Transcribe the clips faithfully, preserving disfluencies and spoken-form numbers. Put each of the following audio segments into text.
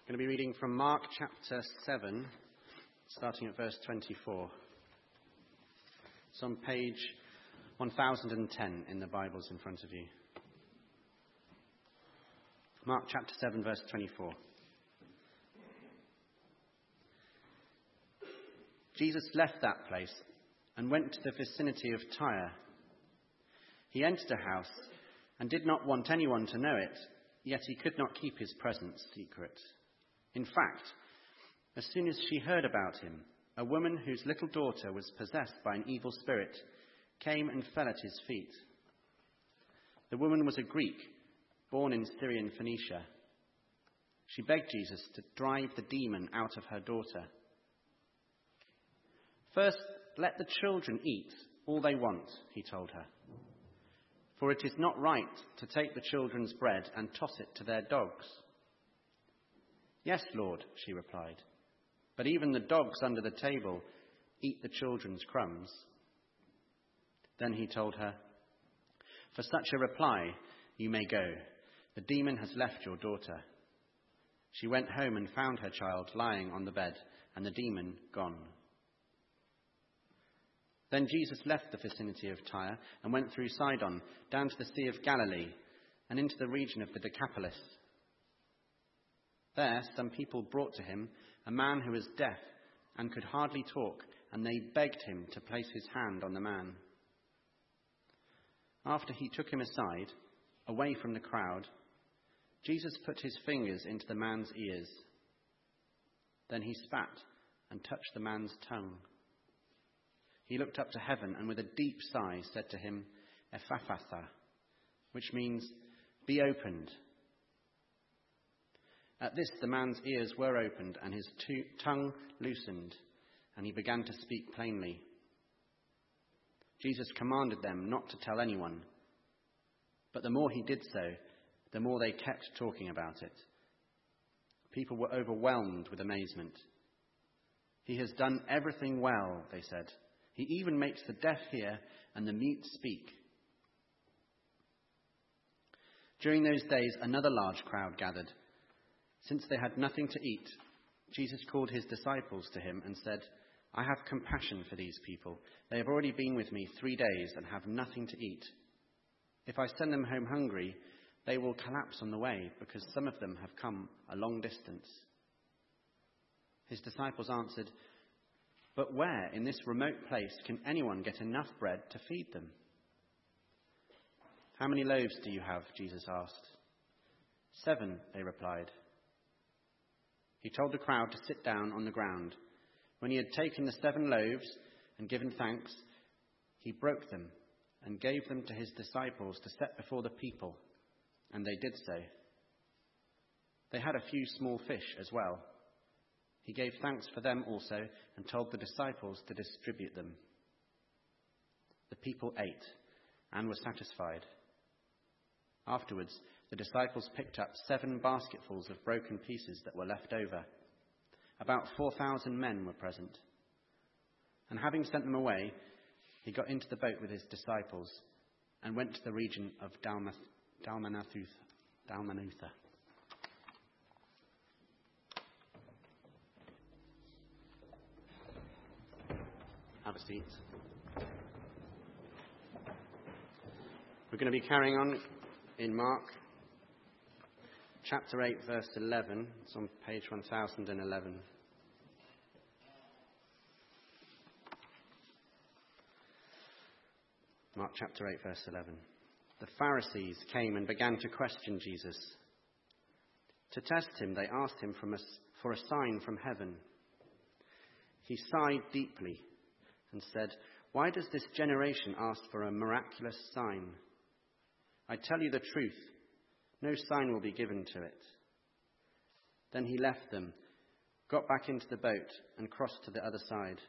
I'm going to be reading from Mark chapter seven, starting at verse twenty-four. It's on page one thousand ten in the Bibles in front of you. Mark chapter seven, verse twenty-four. Jesus left that place and went to the vicinity of Tyre. He entered a house and did not want anyone to know it, yet he could not keep his presence secret. In fact, as soon as she heard about him, a woman whose little daughter was possessed by an evil spirit came and fell at his feet. The woman was a Greek, born in Syrian Phoenicia. She begged Jesus to drive the demon out of her daughter. First, let the children eat all they want, he told her. For it is not right to take the children's bread and toss it to their dogs. Yes, Lord, she replied, but even the dogs under the table eat the children's crumbs. Then he told her, for such a reply, you may go. The demon has left your daughter. She went home and found her child lying on the bed, and the demon gone. Then Jesus left the vicinity of Tyre and went through Sidon, down to the Sea of Galilee, and into the region of the Decapolis. There, some people brought to him a man who was deaf and could hardly talk, and they begged him to place his hand on the man. After he took him aside, away from the crowd, Jesus put his fingers into the man's ears. Then he spat and touched the man's tongue. He looked up to heaven and with a deep sigh said to him, Ephphatha, which means, be opened. At this the man's ears were opened and his t- tongue loosened, and he began to speak plainly. Jesus commanded them not to tell anyone, but the more he did so, the more they kept talking about it. People were overwhelmed with amazement. He has done everything well, they said. He even makes the deaf hear and the mute speak. During those days, another large crowd gathered. Since they had nothing to eat, Jesus called his disciples to him and said, I have compassion for these people. They have already been with me three days and have nothing to eat. If I send them home hungry, they will collapse on the way because some of them have come a long distance. His disciples answered, but where in this remote place can anyone get enough bread to feed them? How many loaves do you have? Jesus asked. Seven, they replied. He told the crowd to sit down on the ground. When he had taken the seven loaves and given thanks, he broke them and gave them to his disciples to set before the people, and they did so. They had a few small fish as well. He gave thanks for them also and told the disciples to distribute them. The people ate and were satisfied. Afterwards, the disciples picked up seven basketfuls of broken pieces that were left over. About four thousand men were present. And having sent them away, he got into the boat with his disciples and went to the region of Dalmath, Dalmanutha. Dalmanutha. Have a seat. We're going to be carrying on in Mark chapter eight, verse eleven. It's on page one thousand eleven. Mark chapter eight, verse eleven. The Pharisees came and began to question Jesus. To test him, they asked him from a, for a sign from heaven. He sighed deeply and said, why does this generation ask for a miraculous sign? I tell you the truth, no sign will be given to it. Then he left them, got back into the boat, and crossed to the other side.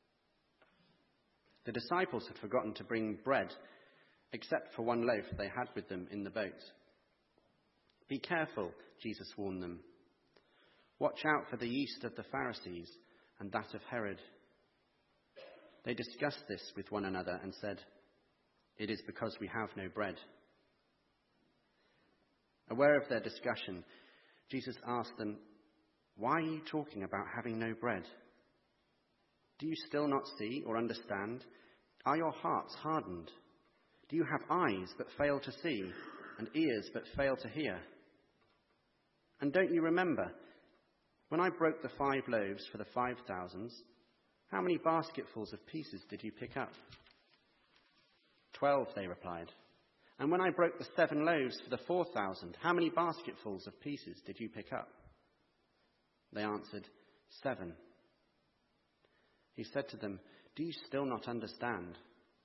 The disciples had forgotten to bring bread, except for one loaf they had with them in the boat. Be careful, Jesus warned them. Watch out for the yeast of the Pharisees and that of Herod. They discussed this with one another and said, it is because we have no bread. Aware of their discussion, Jesus asked them, Why are you talking about having no bread? Do you still not see or understand? Are your hearts hardened? Do you have eyes that fail to see and ears that fail to hear? And don't you remember, when I broke the five loaves for the five thousands, how many basketfuls of pieces did you pick up? Twelve, they replied. And when I broke the seven loaves for the four thousand, how many basketfuls of pieces did you pick up? They answered, Seven. He said to them, do you still not understand?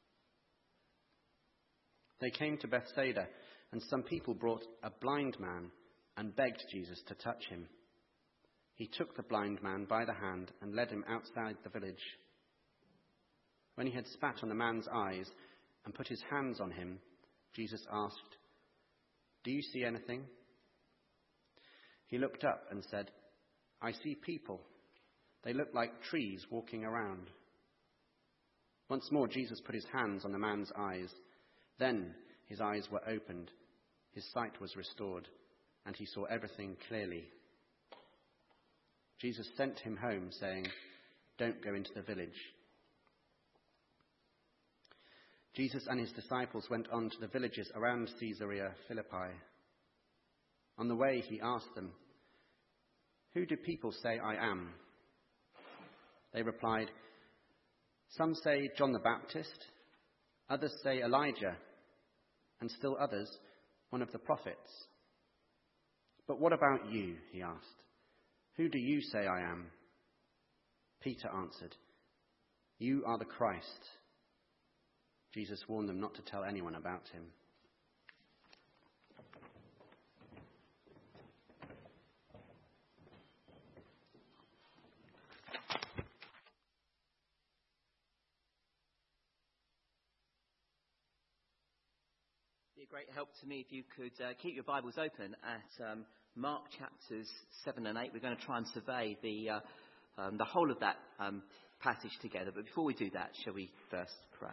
They came to Bethsaida, and some people brought a blind man and begged Jesus to touch him. He took the blind man by the hand and led him outside the village. When he had spat on the man's eyes and put his hands on him, Jesus asked, do you see anything? He looked up and said, I see people. They look like trees walking around. Once more Jesus put his hands on the man's eyes. Then his eyes were opened, his sight was restored, and he saw everything clearly. Jesus sent him home, saying, don't go into the village. Jesus and his disciples went on to the villages around Caesarea Philippi. On the way he asked them, who do people say I am? They replied, some say John the Baptist, others say Elijah, and still others, one of the prophets. But what about you? He asked. Who do you say I am? Peter answered, you are the Christ. Jesus warned them not to tell anyone about him. It'd be a great help to me if you could uh, keep your Bibles open at um, Mark chapters seven and eight. We're going to try and survey the uh, um, the whole of that um, passage together. But before we do that, shall we first pray?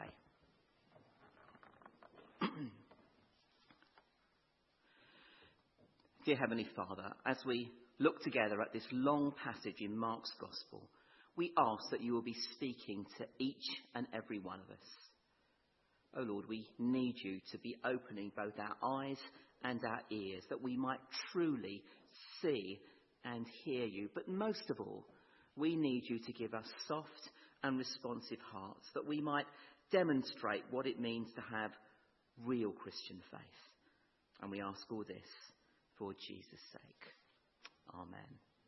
Dear Heavenly Father, as we look together at this long passage in Mark's Gospel, we ask that you will be speaking to each and every one of us. Oh Lord, we need you to be opening both our eyes and our ears, that we might truly see and hear you. But most of all, we need you to give us soft and responsive hearts, that we might demonstrate what it means to have real Christian faith. And we ask all this for Jesus' sake. Amen.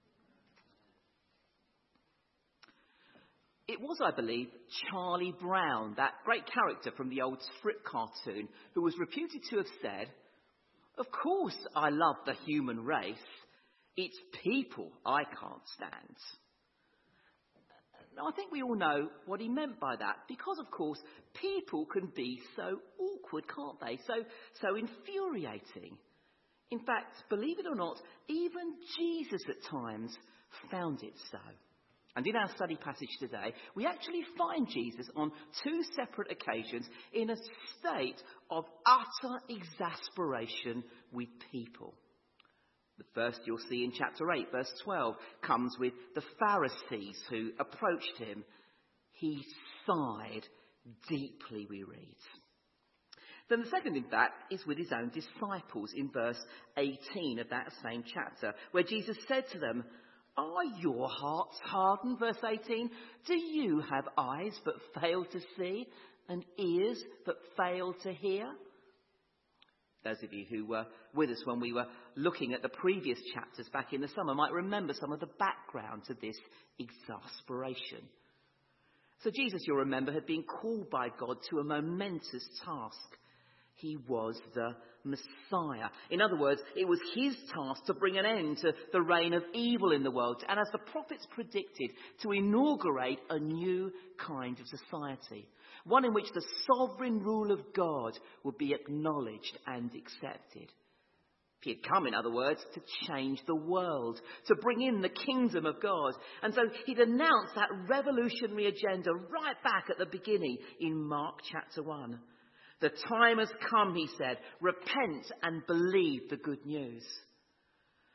It was, I believe, Charlie Brown, that great character from the old strip cartoon, who was reputed to have said, of course I love the human race. It's people I can't stand. Now, I think we all know what he meant by that, because, of course, people can be so awkward, can't they? So, so infuriating. In fact, believe it or not, even Jesus at times found it so. And in our study passage today, we actually find Jesus on two separate occasions in a state of utter exasperation with people. The first you'll see in chapter eight, verse twelve, comes with the Pharisees who approached him. He sighed deeply, we read. Then the second, in fact, is with his own disciples in verse eighteen of that same chapter, where Jesus said to them, are your hearts hardened? Verse eighteen, do you have eyes but fail to see and ears but fail to hear? Those of you who were with us when we were looking at the previous chapters back in the summer might remember some of the background to this exasperation. So Jesus, you'll remember, had been called by God to a momentous task. He was the Messiah. In other words, it was his task to bring an end to the reign of evil in the world, and as the prophets predicted, to inaugurate a new kind of society, one in which the sovereign rule of God would be acknowledged and accepted. He had come, in other words, to change the world, to bring in the kingdom of God. And so he'd announced that revolutionary agenda right back at the beginning in Mark chapter one. The time has come, he said, repent and believe the good news.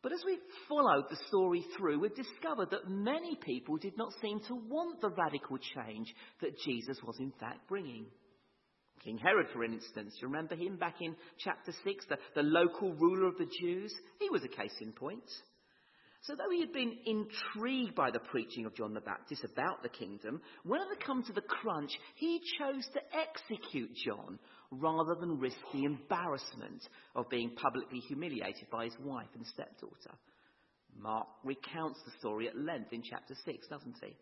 But as we've followed the story through, we've discovered that many people did not seem to want the radical change that Jesus was in fact bringing. King Herod, for instance, you remember him back in chapter six, the, the local ruler of the Jews? He was a case in point. So though he had been intrigued by the preaching of John the Baptist about the kingdom, when it had come to the crunch, he chose to execute John rather than risk the embarrassment of being publicly humiliated by his wife and stepdaughter. Mark recounts the story at length in chapter six, doesn't he?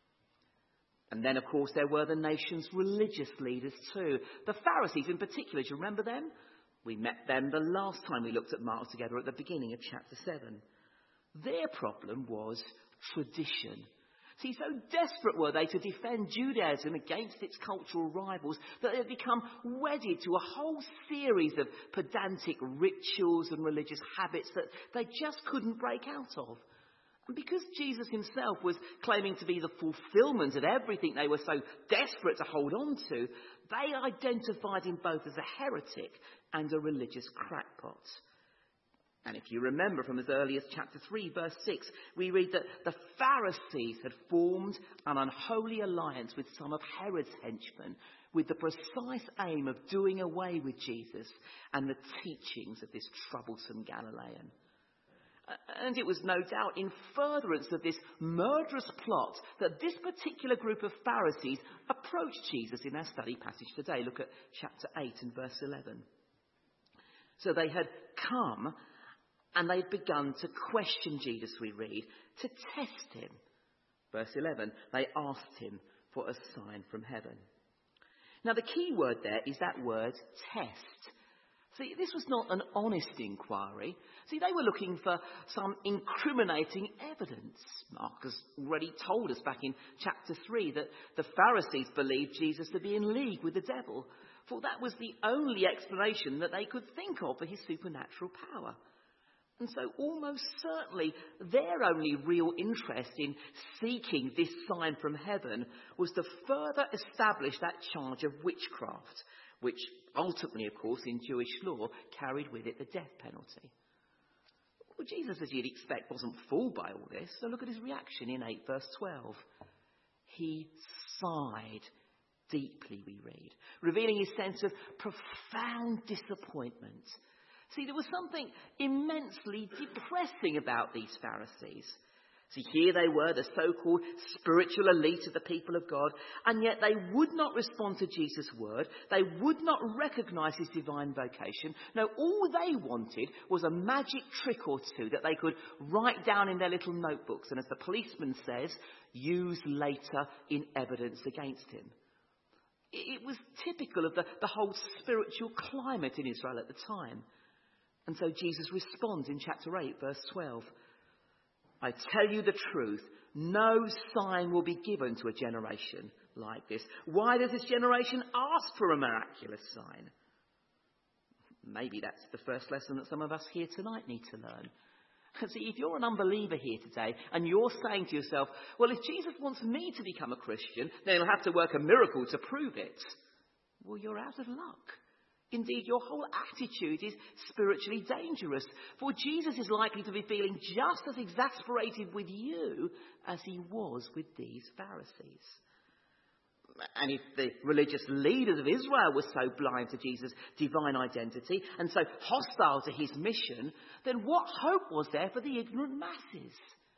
And then, of course, there were the nation's religious leaders too. The Pharisees in particular, do you remember them? We met them the last time we looked at Mark together at the beginning of chapter seven. Their problem was tradition. See, so desperate were they to defend Judaism against its cultural rivals that they had become wedded to a whole series of pedantic rituals and religious habits that they just couldn't break out of. And because Jesus himself was claiming to be the fulfillment of everything they were so desperate to hold on to, they identified him both as a heretic and a religious crackpot. And if you remember from as early as chapter three, verse six, we read that the Pharisees had formed an unholy alliance with some of Herod's henchmen with the precise aim of doing away with Jesus and the teachings of this troublesome Galilean. And it was no doubt in furtherance of this murderous plot that this particular group of Pharisees approached Jesus in our study passage today. Look at chapter eight and verse eleven. So they had come and they'd begun to question Jesus, we read, to test him. Verse eleven, they asked him for a sign from heaven. Now the key word there is that word test. See, this was not an honest inquiry. See, they were looking for some incriminating evidence. Mark has already told us back in chapter three that the Pharisees believed Jesus to be in league with the devil, for that was the only explanation that they could think of for his supernatural power. And so almost certainly their only real interest in seeking this sign from heaven was to further establish that charge of witchcraft, which ultimately, of course, in Jewish law, carried with it the death penalty. Well, Jesus, as you'd expect, wasn't fooled by all this. So look at his reaction in eight verse twelve. He sighed deeply, we read, revealing his sense of profound disappointment. See, there was something immensely depressing about these Pharisees. See, here they were, the so-called spiritual elite of the people of God, and yet they would not respond to Jesus' word. They would not recognize his divine vocation. No, all they wanted was a magic trick or two that they could write down in their little notebooks and, as the policeman says, use later in evidence against him. It was typical of the, the whole spiritual climate in Israel at the time. And so Jesus responds in chapter eight, verse twelve. I tell you the truth, no sign will be given to a generation like this. Why does this generation ask for a miraculous sign? Maybe that's the first lesson that some of us here tonight need to learn. See, if you're an unbeliever here today and you're saying to yourself, well, if Jesus wants me to become a Christian, then he'll have to work a miracle to prove it. Well, you're out of luck. Indeed, your whole attitude is spiritually dangerous, for Jesus is likely to be feeling just as exasperated with you as he was with these Pharisees. And if the religious leaders of Israel were so blind to Jesus' divine identity and so hostile to his mission, then what hope was there for the ignorant masses?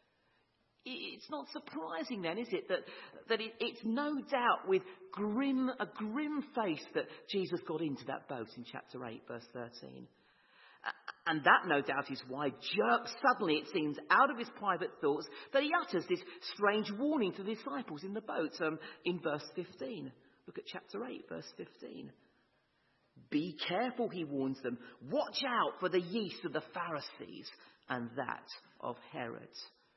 It's not surprising then, is it, that, that it, it's no doubt with grim, a grim face that Jesus got into that boat in chapter eight, verse thirteen. And that, no doubt, is why jerked suddenly, it seems, out of his private thoughts, that he utters this strange warning to the disciples in the boat um, in verse fifteen. Look at chapter eight, verse fifteen. Be careful, he warns them. Watch out for the yeast of the Pharisees and that of Herod.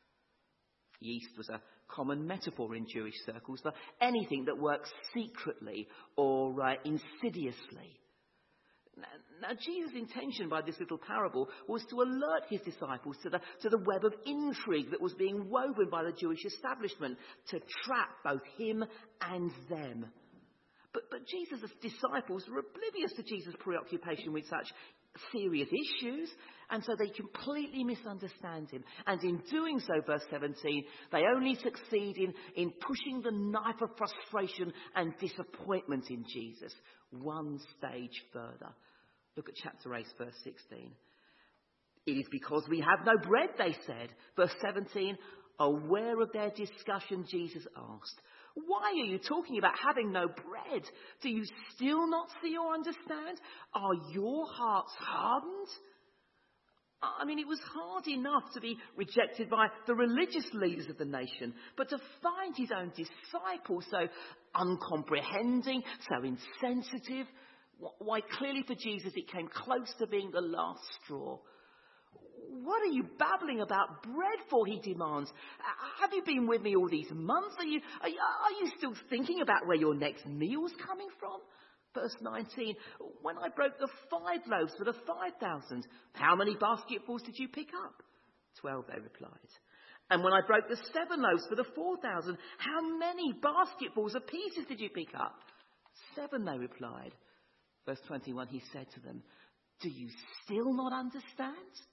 Yeast was a common metaphor in Jewish circles for anything that works secretly or uh, insidiously. Now, Jesus' intention by this little parable was to alert his disciples to the, to the web of intrigue that was being woven by the Jewish establishment to trap both him and them. But, but Jesus' disciples were oblivious to Jesus' preoccupation with such serious issues, and so they completely misunderstand him. And in doing so, verse seventeen, they only succeed in, in pushing the knife of frustration and disappointment in Jesus one stage further. Look at chapter eight, verse sixteen. It is because we have no bread, they said. Verse seventeen, aware of their discussion, Jesus asked, why are you talking about having no bread? Do you still not see or understand? Are your hearts hardened? I mean, it was hard enough to be rejected by the religious leaders of the nation, but to find his own disciples so uncomprehending, so insensitive, why, clearly for Jesus it came close to being the last straw. What are you babbling about bread for, he demands. Have you been with me all these months? Are you, are you, are you still thinking about where your next meal's coming from? Verse nineteen, when I broke the five loaves for the five thousand, how many basketfuls did you pick up? Twelve, they replied. And when I broke the seven loaves for the four thousand, how many basketfuls of pieces did you pick up? Seven, they replied. Verse twenty-one, he said to them, do you still not understand?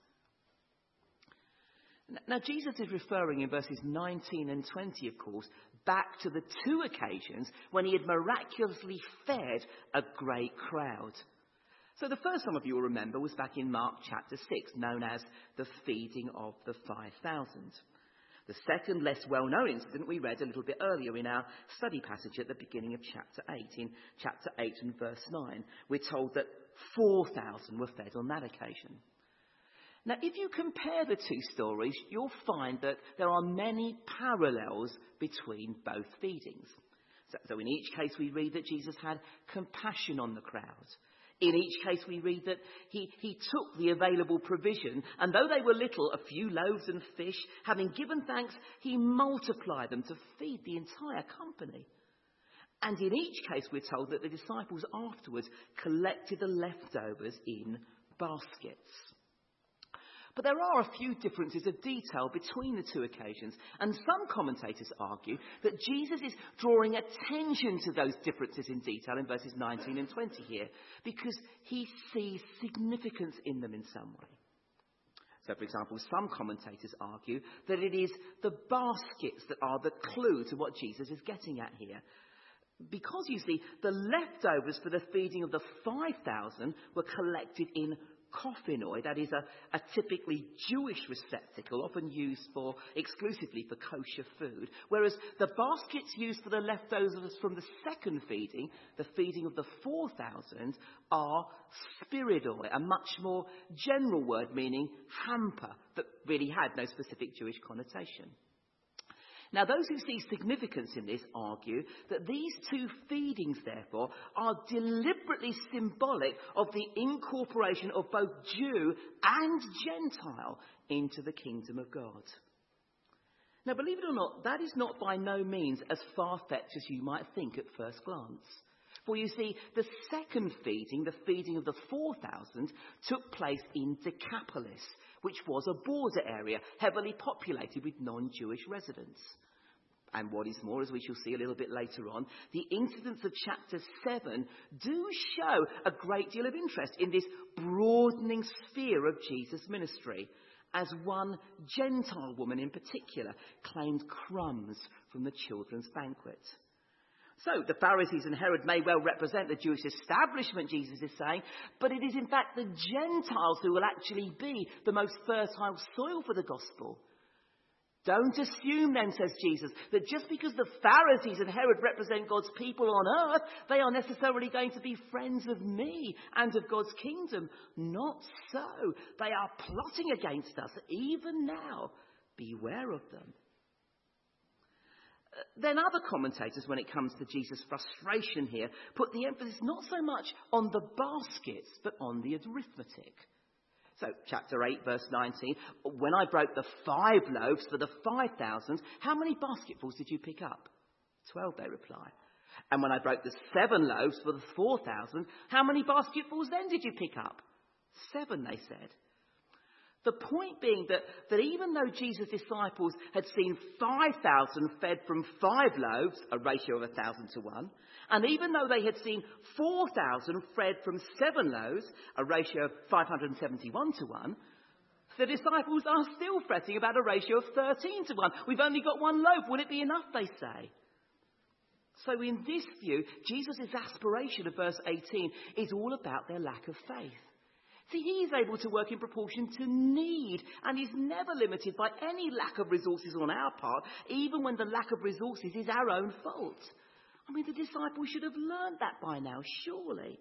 Now, Jesus is referring in verses nineteen and twenty, of course, back to the two occasions when he had miraculously fed a great crowd. So the first some of you will remember was back in Mark chapter six, known as the feeding of the five thousand. The second, less well-known incident we read a little bit earlier in our study passage at the beginning of chapter eight. In chapter eight and verse nine, we're told that four thousand were fed on that occasion. Now, if you compare the two stories, you'll find that there are many parallels between both feedings. So, so in each case, we read that Jesus had compassion on the crowd. In each case, we read that he, he took the available provision, and though they were little, a few loaves and fish, having given thanks, he multiplied them to feed the entire company. And in each case, we're told that the disciples afterwards collected the leftovers in baskets. But there are a few differences of detail between the two occasions, and some commentators argue that Jesus is drawing attention to those differences in detail in verses nineteen and twenty here, because he sees significance in them in some way. So, for example, some commentators argue that it is the baskets that are the clue to what Jesus is getting at here. Because, you see, the leftovers for the feeding of the five thousand were collected in coffinoi, that is a, a typically Jewish receptacle, often used for exclusively for kosher food, whereas the baskets used for the leftovers from the second feeding, the feeding of the four thousand, are spiridoi, a much more general word meaning hamper that really had no specific Jewish connotation. Now, those who see significance in this argue that these two feedings, therefore, are deliberately symbolic of the incorporation of both Jew and Gentile into the kingdom of God. Now, believe it or not, that is not by no means as far-fetched as you might think at first glance. For you see, the second feeding, the feeding of the four thousand, took place in Decapolis, which was a border area heavily populated with non-Jewish residents. And what is more, as we shall see a little bit later on, the incidents of chapter seven do show a great deal of interest in this broadening sphere of Jesus' ministry, as one Gentile woman in particular claimed crumbs from the children's banquet. So the Pharisees and Herod may well represent the Jewish establishment, Jesus is saying, but it is in fact the Gentiles who will actually be the most fertile soil for the gospel. Don't assume then, says Jesus, that just because the Pharisees and Herod represent God's people on earth, they are necessarily going to be friends of me and of God's kingdom. Not so. They are plotting against us even now. Beware of them. Then other commentators, when it comes to Jesus' frustration here, put the emphasis not so much on the baskets, but on the arithmetic. So, chapter eight, verse nineteen, when I broke the five loaves for the five thousand, how many basketfuls did you pick up? Twelve, they reply. And when I broke the seven loaves for the four thousand, how many basketfuls then did you pick up? Seven, they said. The point being that, that even though Jesus' disciples had seen five thousand fed from five loaves, a ratio of one thousand to one, and even though they had seen four thousand fed from seven loaves, a ratio of five hundred seventy-one to one, the disciples are still fretting about a ratio of thirteen to one. We've only got one loaf. Will it be enough, they say? So in this view, Jesus' aspiration of verse eighteen is all about their lack of faith. See, he is able to work in proportion to need, and is never limited by any lack of resources on our part, even when the lack of resources is our own fault. I mean, the disciples should have learned that by now, surely.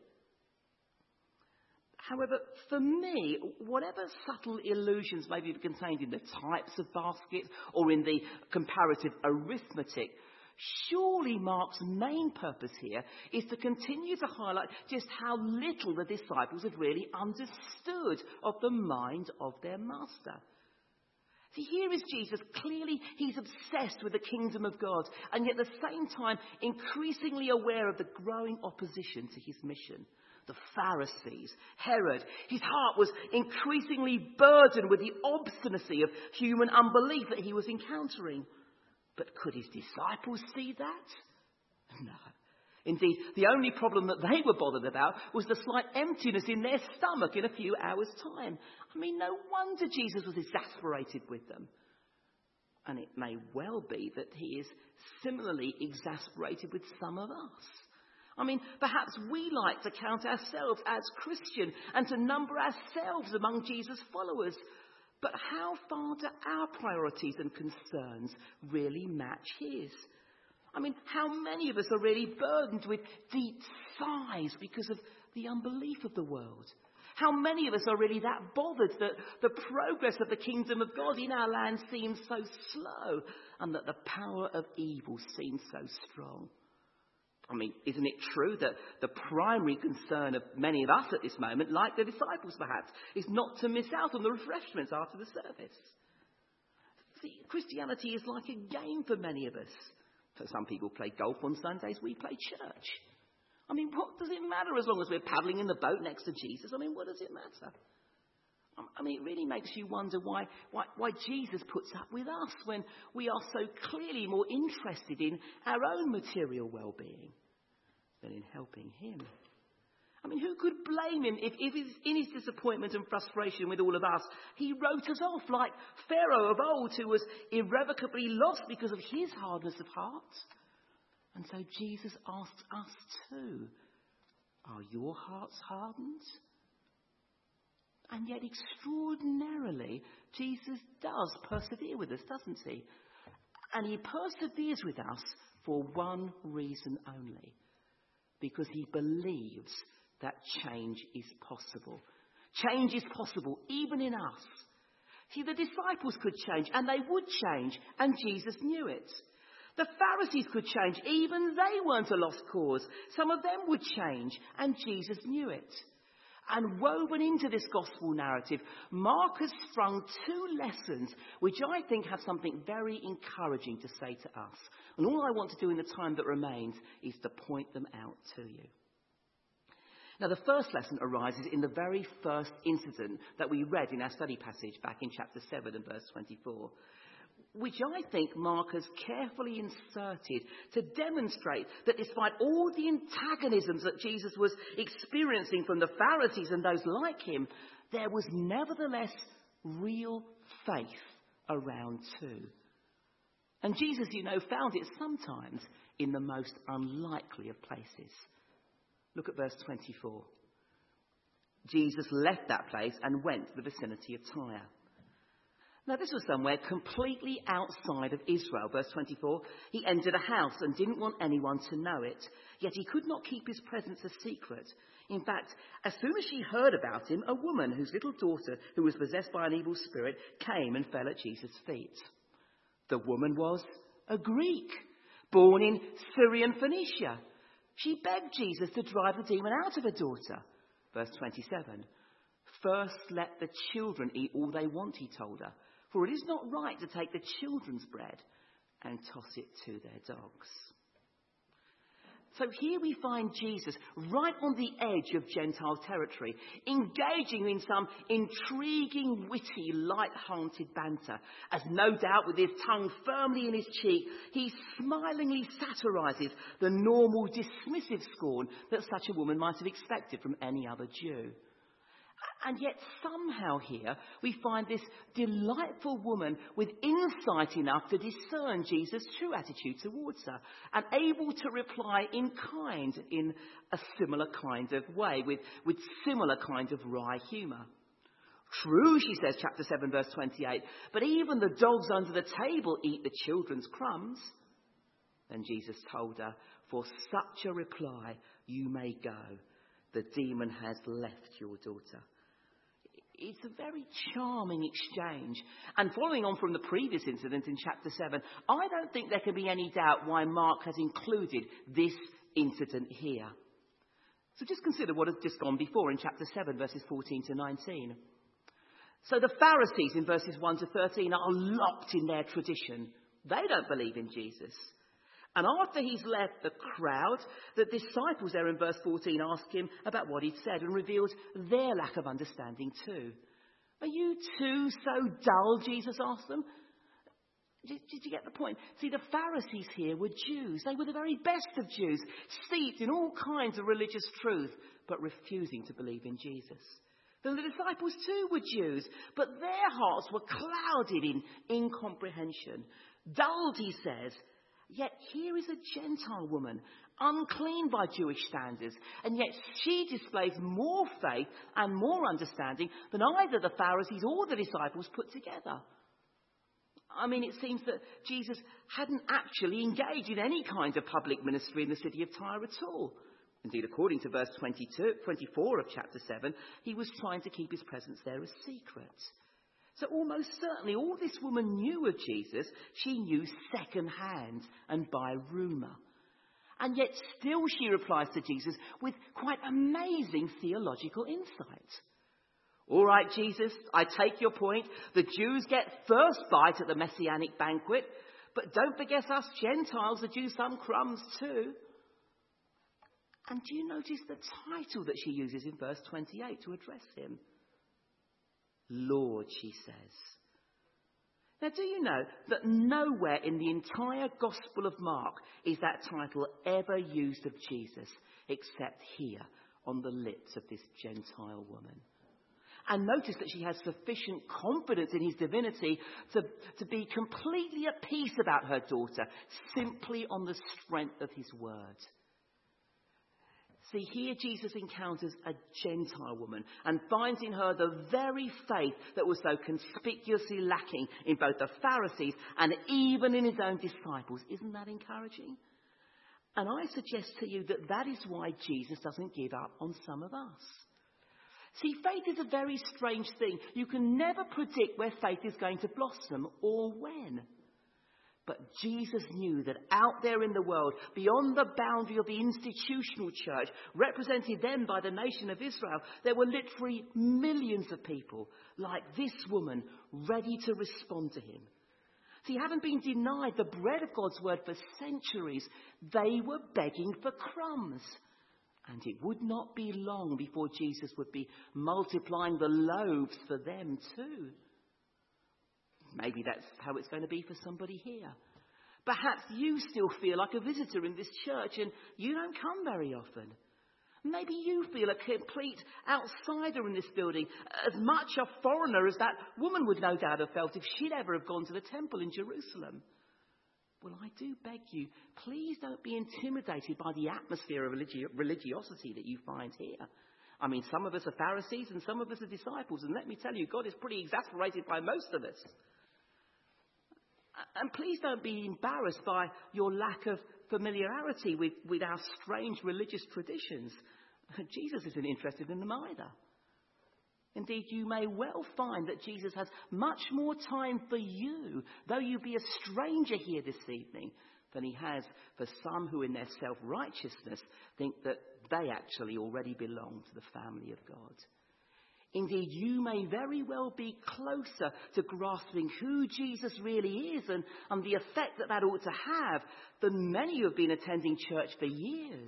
However, for me, whatever subtle illusions may be contained in the types of baskets or in the comparative arithmetic, surely Mark's main purpose here is to continue to highlight just how little the disciples had really understood of the mind of their master. See, here is Jesus. Clearly, he's obsessed with the kingdom of God, and yet at the same time increasingly aware of the growing opposition to his mission. The Pharisees, Herod, his heart was increasingly burdened with the obstinacy of human unbelief that he was encountering. But could his disciples see that? No. Indeed, the only problem that they were bothered about was the slight emptiness in their stomach in a few hours' time. I mean, no wonder Jesus was exasperated with them. And it may well be that he is similarly exasperated with some of us. I mean, perhaps we like to count ourselves as Christian and to number ourselves among Jesus' followers. But how far do our priorities and concerns really match his? I mean, how many of us are really burdened with deep sighs because of the unbelief of the world? How many of us are really that bothered that the progress of the kingdom of God in our land seems so slow and that the power of evil seems so strong? I mean, isn't it true that the primary concern of many of us at this moment, like the disciples perhaps, is not to miss out on the refreshments after the service? See, Christianity is like a game for many of us. So some people play golf on Sundays, we play church. I mean, what does it matter as long as we're paddling in the boat next to Jesus? I mean, what does it matter? I mean, it really makes you wonder why, why, why Jesus puts up with us when we are so clearly more interested in our own material well-being than in helping him. I mean, who could blame him if, if in his disappointment and frustration with all of us, he wrote us off like Pharaoh of old, who was irrevocably lost because of his hardness of heart? And so Jesus asks us too, are your hearts hardened? And yet extraordinarily, Jesus does persevere with us, doesn't he? And he perseveres with us for one reason only. Because he believes that change is possible. Change is possible even in us. See, the disciples could change, and they would change, and Jesus knew it. The Pharisees could change, even they weren't a lost cause. Some of them would change, and Jesus knew it. And woven into this gospel narrative, Mark has sprung two lessons which I think have something very encouraging to say to us. And all I want to do in the time that remains is to point them out to you. Now, the first lesson arises in the very first incident that we read in our study passage back in chapter seven and verse twenty-four, which I think Mark has carefully inserted to demonstrate that despite all the antagonisms that Jesus was experiencing from the Pharisees and those like him, there was nevertheless real faith around too. And Jesus, you know, found it sometimes in the most unlikely of places. Look at verse twenty-four. Jesus left that place and went to the vicinity of Tyre. Now, this was somewhere completely outside of Israel. Verse twenty-four, he entered a house and didn't want anyone to know it, yet he could not keep his presence a secret. In fact, as soon as she heard about him, a woman whose little daughter, who was possessed by an evil spirit, came and fell at Jesus' feet. The woman was a Greek, born in Syrian Phoenicia. She begged Jesus to drive the demon out of her daughter. Verse twenty-seven, first let the children eat all they want, he told her. For it is not right to take the children's bread and toss it to their dogs. So here we find Jesus right on the edge of Gentile territory, engaging in some intriguing, witty, light-hearted banter, as no doubt with his tongue firmly in his cheek, he smilingly satirises the normal dismissive scorn that such a woman might have expected from any other Jew. And yet somehow here we find this delightful woman with insight enough to discern Jesus' true attitude towards her and able to reply in kind, in a similar kind of way, with, with similar kind of wry humour. True, she says, chapter seven, verse twenty-eight, but even the dogs under the table eat the children's crumbs. Then Jesus told her, for such a reply you may go. The demon has left your daughter. It's a very charming exchange. And following on from the previous incident in chapter seven, I don't think there can be any doubt why Mark has included this incident here. So just consider what has just gone before in chapter seven, verses fourteen to nineteen. So the Pharisees in verses one to thirteen are locked in their tradition. They don't believe in Jesus. And after he's left the crowd, the disciples there in verse fourteen ask him about what he'd said and revealed their lack of understanding too. Are you too so dull, Jesus asked them? Did, did you get the point? See, the Pharisees here were Jews. They were the very best of Jews, steeped in all kinds of religious truth, but refusing to believe in Jesus. Then the disciples too were Jews, but their hearts were clouded in incomprehension. Dulled, he says. Yet here is a Gentile woman, unclean by Jewish standards, and yet she displays more faith and more understanding than either the Pharisees or the disciples put together. I mean, it seems that Jesus hadn't actually engaged in any kind of public ministry in the city of Tyre at all. Indeed, according to verse twenty-two, twenty-four of chapter seven, he was trying to keep his presence there a secret. So almost certainly all this woman knew of Jesus, she knew second-hand and by rumour. And yet still she replies to Jesus with quite amazing theological insight. All right, Jesus, I take your point. The Jews get first bite at the messianic banquet, but don't forget us Gentiles, the Jews some crumbs too. And do you notice the title that she uses in verse twenty-eight to address him? Lord, she says. Now, do you know that nowhere in the entire Gospel of Mark is that title ever used of Jesus, except here on the lips of this Gentile woman? And notice that she has sufficient confidence in his divinity to, to be completely at peace about her daughter, simply on the strength of his word. See, here Jesus encounters a Gentile woman and finds in her the very faith that was so conspicuously lacking in both the Pharisees and even in his own disciples. Isn't that encouraging? And I suggest to you that that is why Jesus doesn't give up on some of us. See, faith is a very strange thing. You can never predict where faith is going to blossom or when. But Jesus knew that out there in the world, beyond the boundary of the institutional church, represented then by the nation of Israel, there were literally millions of people like this woman ready to respond to him. See, having been denied the bread of God's word for centuries, they were begging for crumbs. And it would not be long before Jesus would be multiplying the loaves for them too. Maybe that's how it's going to be for somebody here. Perhaps you still feel like a visitor in this church and you don't come very often. Maybe you feel a complete outsider in this building, as much a foreigner as that woman would no doubt have felt if she'd ever have gone to the temple in Jerusalem. Well, I do beg you, please don't be intimidated by the atmosphere of religi- religiosity that you find here. I mean, some of us are Pharisees and some of us are disciples, and let me tell you, God is pretty exasperated by most of us. And please don't be embarrassed by your lack of familiarity with, with our strange religious traditions. Jesus isn't interested in them either. Indeed, you may well find that Jesus has much more time for you, though you be a stranger here this evening, than he has for some who in their self-righteousness think that they actually already belong to the family of God. Indeed, you may very well be closer to grasping who Jesus really is and, and the effect that that ought to have than many who have been attending church for years.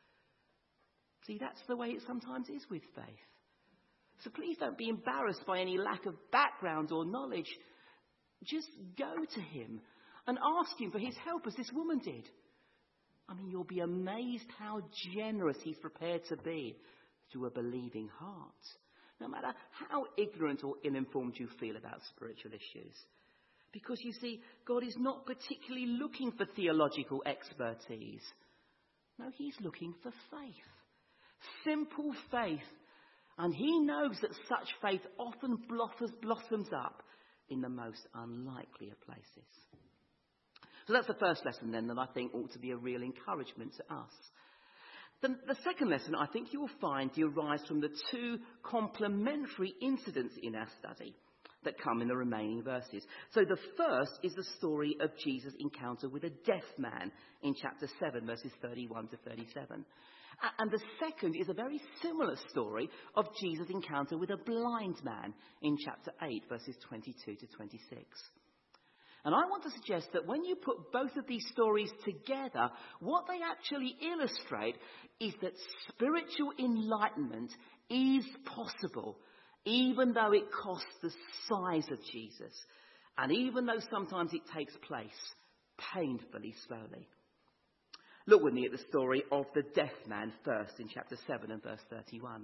See, that's the way it sometimes is with faith. So please don't be embarrassed by any lack of background or knowledge. Just go to him and ask him for his help, as this woman did. I mean, you'll be amazed how generous he's prepared to be to a believing heart, no matter how ignorant or ill-informed you feel about spiritual issues. Because, you see, God is not particularly looking for theological expertise. No, he's looking for faith. Simple faith. And he knows that such faith often blossoms up in the most unlikely of places. So that's the first lesson then that I think ought to be a real encouragement to us. The, the second lesson I think you will find derives from the two complementary incidents in our study that come in the remaining verses. So the first is the story of Jesus' encounter with a deaf man in chapter seven, verses thirty-one to thirty-seven. And the second is a very similar story of Jesus' encounter with a blind man in chapter eight, verses twenty-two to twenty-six. And I want to suggest that when you put both of these stories together, what they actually illustrate is that spiritual enlightenment is possible, even though it costs the size of Jesus, and even though sometimes it takes place painfully slowly. Look with me at the story of the deaf man first in chapter seven and verse thirty-one.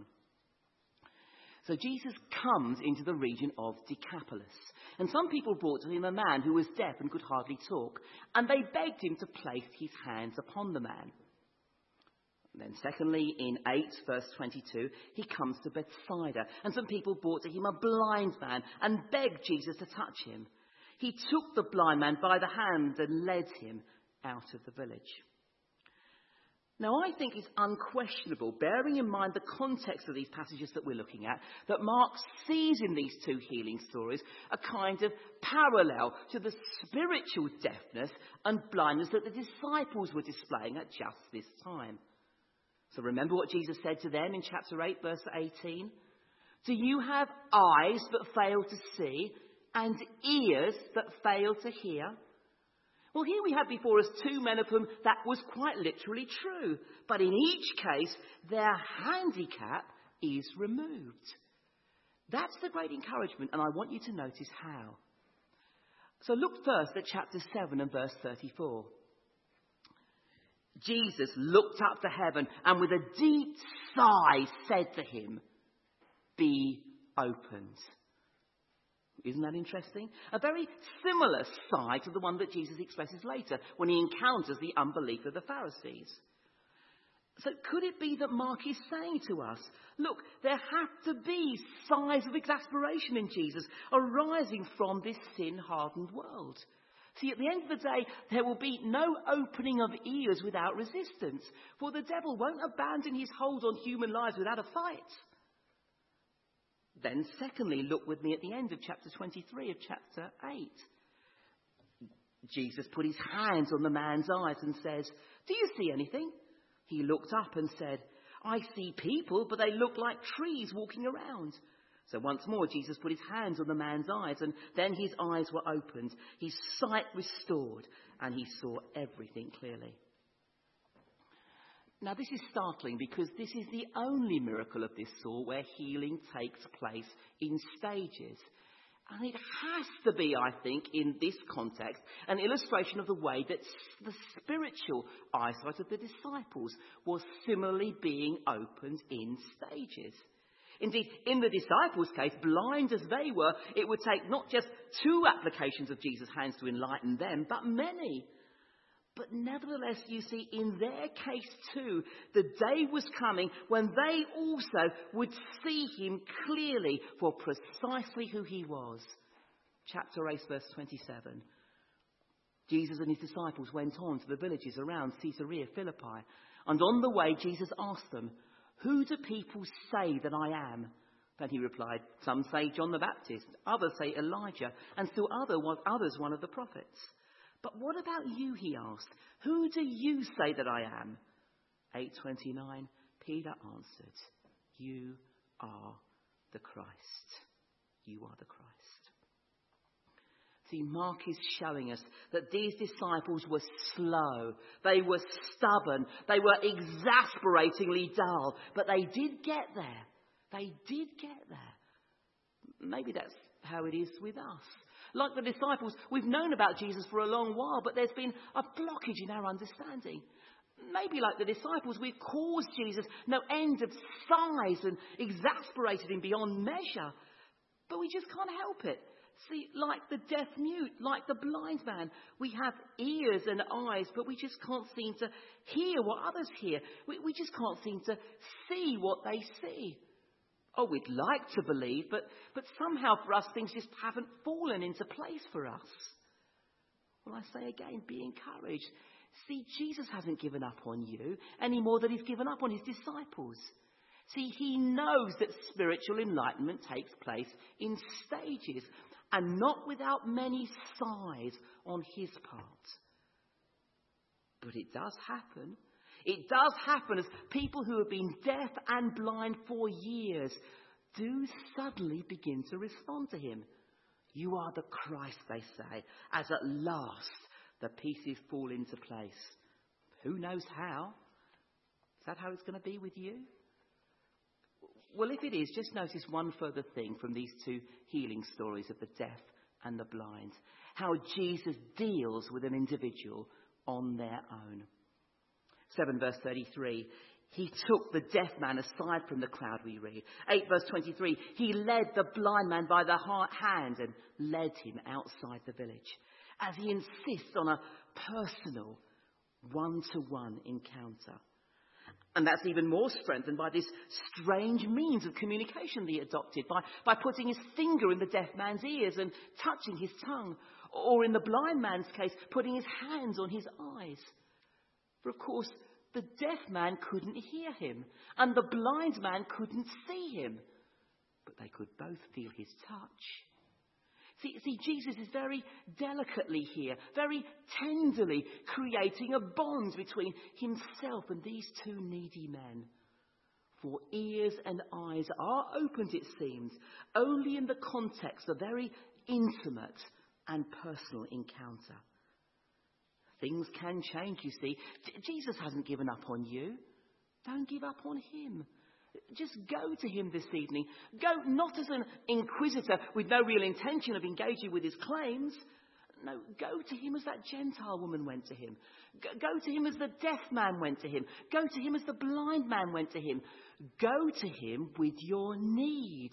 So Jesus comes into the region of Decapolis, and some people brought to him a man who was deaf and could hardly talk, and they begged him to place his hands upon the man. And then secondly, in eight, verse twenty-two, he comes to Bethsaida, and some people brought to him a blind man and begged Jesus to touch him. He took the blind man by the hand and led him out of the village. Now, I think it's unquestionable, bearing in mind the context of these passages that we're looking at, that Mark sees in these two healing stories a kind of parallel to the spiritual deafness and blindness that the disciples were displaying at just this time. So remember what Jesus said to them in chapter eight, verse eighteen? Do you have eyes that fail to see and ears that fail to hear? Well, here we have before us two men of whom that was quite literally true. But in each case, their handicap is removed. That's the great encouragement, and I want you to notice how. So look first at chapter seven and verse thirty-four. Jesus looked up to heaven and with a deep sigh said to him, "Be opened." Isn't that interesting? A very similar sigh to the one that Jesus expresses later when he encounters the unbelief of the Pharisees. So could it be that Mark is saying to us, look, there have to be sighs of exasperation in Jesus arising from this sin-hardened world. See, at the end of the day, there will be no opening of ears without resistance, for the devil won't abandon his hold on human lives without a fight. Then, secondly, look with me at the end of chapter twenty-three of chapter eight. Jesus put his hands on the man's eyes and says, "Do you see anything?" He looked up and said, "I see people, but they look like trees walking around." So once more, Jesus put his hands on the man's eyes, and then his eyes were opened, his sight restored, and he saw everything clearly. Now, this is startling because this is the only miracle of this sort where healing takes place in stages. And it has to be, I think, in this context, an illustration of the way that the spiritual eyesight of the disciples was similarly being opened in stages. Indeed, in the disciples' case, blind as they were, it would take not just two applications of Jesus' hands to enlighten them, but many. But nevertheless, you see, in their case too, the day was coming when they also would see him clearly for precisely who he was. Chapter eight, verse twenty-seven. Jesus and his disciples went on to the villages around Caesarea Philippi. And on the way, Jesus asked them, "Who do people say that I am?" Then he replied, "Some say John the Baptist, others say Elijah, and still other, others one of the prophets." "But what about you?" he asked. "Who do you say that I am?" eight twenty-nine, Peter answered, "You are the Christ. You are the Christ. See, Mark is showing us that these disciples were slow. They were stubborn. They were exasperatingly dull. But they did get there. They did get there. Maybe that's how it is with us. Like the disciples, we've known about Jesus for a long while, but there's been a blockage in our understanding. Maybe like the disciples, we've caused Jesus no end of sighs and exasperated him beyond measure. But we just can't help it. See, like the deaf mute, like the blind man, we have ears and eyes, but we just can't seem to hear what others hear. We, we just can't seem to see what they see. Oh, we'd like to believe, but, but somehow for us things just haven't fallen into place for us. Well, I say again, be encouraged. See, Jesus hasn't given up on you any more than he's given up on his disciples. See, he knows that spiritual enlightenment takes place in stages and not without many sighs on his part. But it does happen. It does happen as people who have been deaf and blind for years do suddenly begin to respond to him. You are the Christ, they say, as at last the pieces fall into place. Who knows how? Is that how it's going to be with you? Well, if it is, just notice one further thing from these two healing stories of the deaf and the blind. How Jesus deals with an individual on their own. seven verse thirty-three. He took the deaf man aside from the crowd, we read. eight verse twenty-three. He led the blind man by the hand and led him outside the village. As he insists on a personal one-to-one encounter. And that's even more strengthened by this strange means of communication that he adopted, by, by putting his finger in the deaf man's ears and touching his tongue, or in the blind man's case, putting his hands on his eyes. For of course, the deaf man couldn't hear him, and the blind man couldn't see him, but they could both feel his touch. See, see, Jesus is very delicately here, very tenderly creating a bond between himself and these two needy men. For ears and eyes are opened, it seems, only in the context of very intimate and personal encounter. Things can change, you see. J- Jesus hasn't given up on you. Don't give up on him. Just go to him this evening. Go not as an inquisitor with no real intention of engaging with his claims. No, go to him as that Gentile woman went to him. Go, go to him as the deaf man went to him. Go to him as the blind man went to him. Go to him with your need.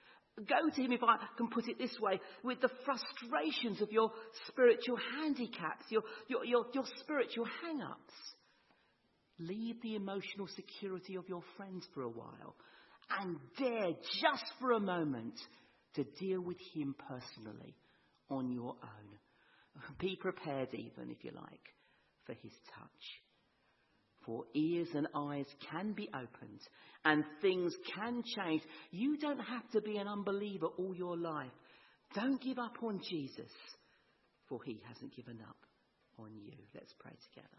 Go to him, if I can put it this way, with the frustrations of your spiritual handicaps, your, your, your, your spiritual hang-ups. Leave the emotional security of your friends for a while and dare just for a moment to deal with him personally on your own. Be prepared even, if you like, for his touch. For ears and eyes can be opened and things can change. You don't have to be an unbeliever all your life. Don't give up on Jesus, for he hasn't given up on you. Let's pray together.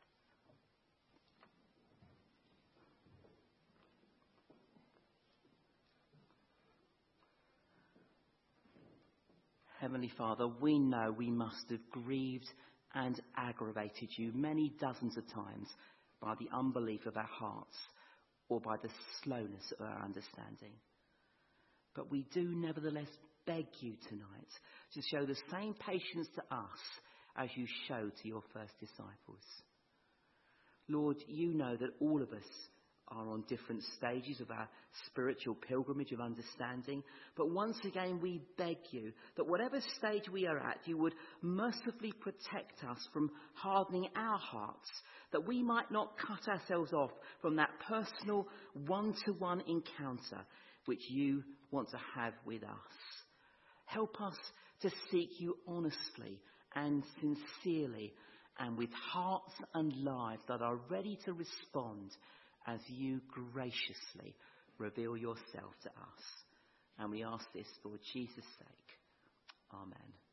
Heavenly Father, we know we must have grieved and aggravated you many dozens of times by the unbelief of our hearts or by the slowness of our understanding. But we do nevertheless beg you tonight to show the same patience to us as you showed to your first disciples. Lord, you know that all of us are on different stages of our spiritual pilgrimage of understanding. But once again, we beg you that whatever stage we are at, you would mercifully protect us from hardening our hearts, that we might not cut ourselves off from that personal one-to-one encounter which you want to have with us. Help us to seek you honestly and sincerely and with hearts and lives that are ready to respond as you graciously reveal yourself to us. And we ask this for Jesus' sake. Amen.